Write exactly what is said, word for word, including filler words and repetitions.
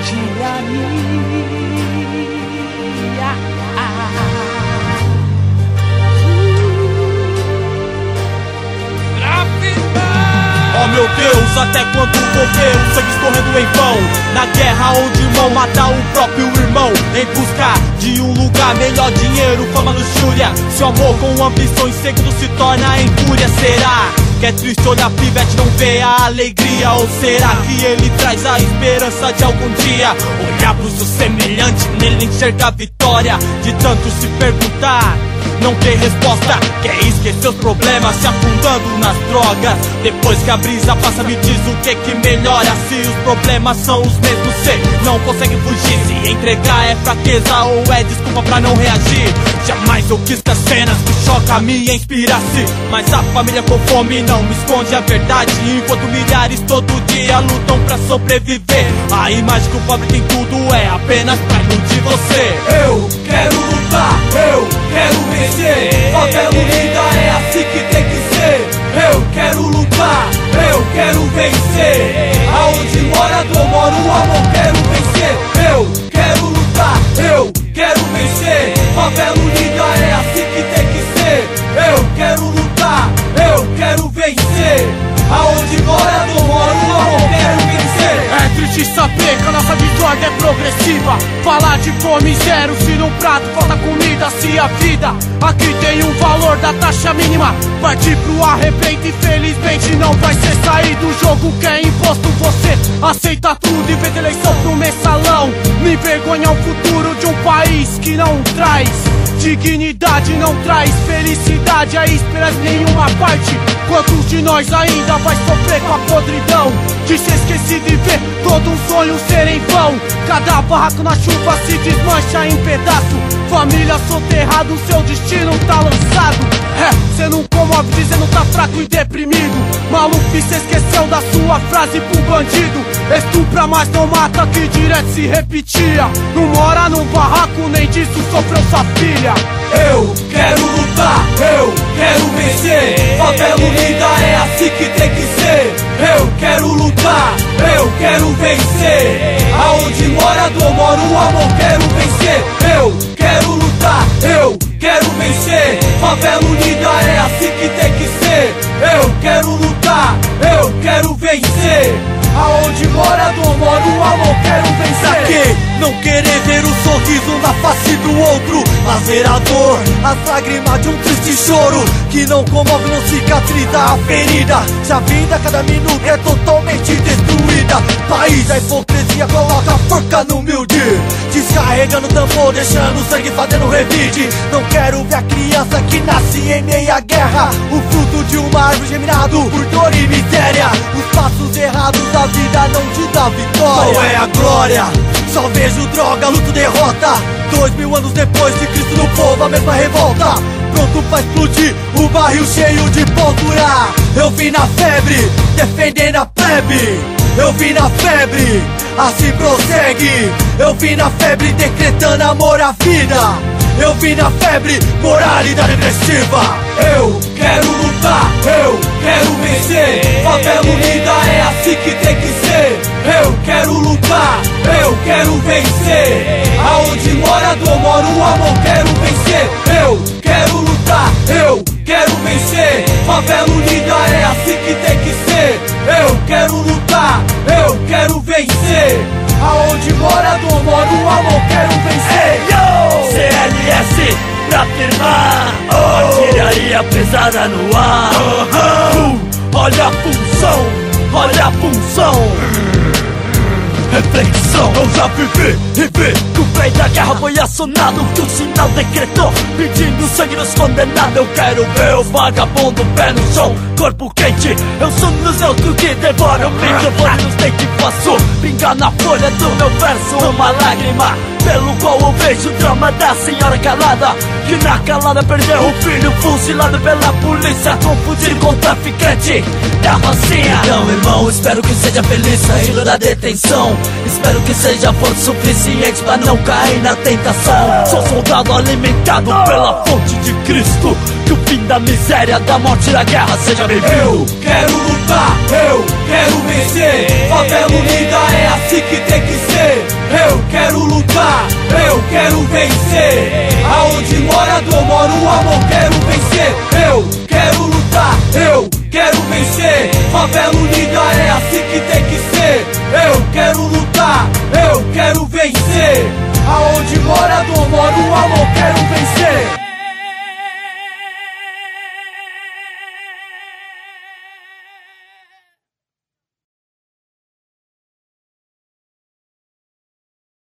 Oh meu Deus, até quando vou ver o sangue escorrendo em vão? Na guerra onde o irmão mata o próprio irmão, em busca de um lugar melhor, dinheiro, fama, luxúria. Se o amor com ambição e segredo se torna em fúria, será que é triste olhar pivete, não ver a alegria? Ou será que ele traz a esperança de algum dia olhar pro seu semelhante, nele enxergar a vitória? De tanto se perguntar, não tem resposta, quer esquecer os problemas se afundando nas drogas. Depois que a brisa passa, me diz o que que melhora. Se os problemas são os mesmos, cê não consegue fugir. Se entregar é fraqueza ou é desculpa pra não reagir. Jamais eu quis que as cenas que chocam me inspirasse, mas a família com fome não me esconde a verdade. Enquanto milhares todo dia lutam pra sobreviver, a imagem que o pobre tem tudo é apenas pra iludir você. Eu quero lutar, eu quero vencer. Favela unida é assim que tem que ser. Eu quero lutar, eu quero vencer. Aonde mora eu moro, o amor quero vencer. Eu quero lutar, eu quero vencer. Favela unida é assim que tem que ser. Eu quero lutar, eu quero vencer. Aonde mora eu moro, o amor quero vencer. É triste saber que a nossa desordem é progressiva. Falar de fome zero, se no prato falta comida. Se a vida aqui tem um valor da taxa mínima, partir pro arrebento, infelizmente não vai ser sair do jogo que é imposto. Você aceita tudo e vê eleição pro mensalão. Me envergonha o futuro de um país que não traz dignidade, não traz felicidade. A esperança em nenhuma parte. Quantos de nós ainda vai sofrer com a podridão de ser esquecido e ver todo um sonho ser em vão? Cada barraco na chuva se desmancha em pedaço. Família soterrado, seu destino tá lançado. É, cê não comove dizendo tá fraco e deprimido. Maluco, cê esqueceu da sua frase pro bandido. Estupra, mas não mata, que direto se repetia. Não mora num barraco, nem disso sofreu sua filha. Eu quero lutar, eu quero vencer. Favela unida é assim que tem que ser. Eu quero lutar, eu quero vencer. Aonde mora eu moro, o amor quero vencer. Eu quero lutar, eu quero vencer. Favela unida é assim que tem que ser. Eu quero lutar, eu quero vencer. Aonde mora eu moro, o amor quero vencer. Pra que não querer ver o sorriso na face do outro, mas ver a dor, as lágrimas de um triste choro que não comove, não cicatriza a ferida. Se a vida a cada minuto é totalmente destruída, país da hipocrisia coloca a forca no humilde, descarregando o tambor, deixando o sangue fazendo revide. Não quero ver a criança que nasce em meia guerra, o fruto de uma árvore geminado por dor e miséria. Os passos errados da vida não te dá vitória. Qual é a glória? Só vejo droga, luto, derrota. Dois mil anos depois de Cristo no povo, a mesma revolta. Pronto pra explodir, o barril cheio de pólvora. Eu vim na febre, defendendo a plebe. Eu vim na febre, assim prossegue. Eu vim na febre, decretando amor à vida. Eu vim na febre, moralidade regressiva. Eu quero lutar, eu quero vencer. Favela unida é assim que tem que ser. Eu quero lutar, eu quero vencer. Aonde mora eu moro, o amor quero vencer. Eu quero lutar, eu quero vencer. Favela unida é assim que tem que ser. Eu quero lutar, eu quero vencer. Aonde mora eu moro, o amor quero vencer. Hey, yo! C L S pra firmar, oh! Artilharia pesada no ar, oh, oh. Uh, olha a função, olha a função. Reflexão, eu já vivi e vi que o rei da guerra foi acionado, que o sinal decretou, pedindo sangue nos condenados. Eu quero ver o vagabundo pé no chão, corpo quente. Eu sou nos outros que devoram o microfone nos dentes. Faço pingar na folha do meu verso uma lágrima, pelo qual eu vejo o drama da senhora calada, que na calada perdeu o filho fuzilado pela polícia, confundido com o traficante da rocinha. Então irmão, espero que seja feliz saindo da detenção. Espero que seja forte suficiente pra não cair na tentação. Sou soldado alimentado pela fonte de Cristo, que o fim da miséria, da morte e da guerra seja bem-vindo. Eu quero lutar, eu quero vencer. Favela unida é assim que tem que ser. vencer. Aonde mora dor, mora o amor,